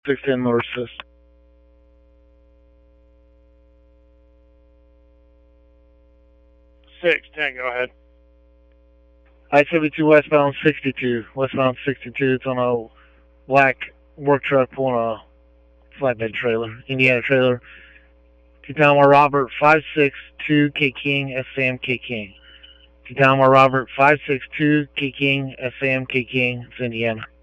610 North Assist. Go ahead. I-72 westbound 62. Westbound 62. It's on a black work truck pulling a flatbed trailer, Indiana trailer. T-Tower Robert 562 K King SAM K King. T-Tower Robert 562 K King SAM K King. It's Indiana.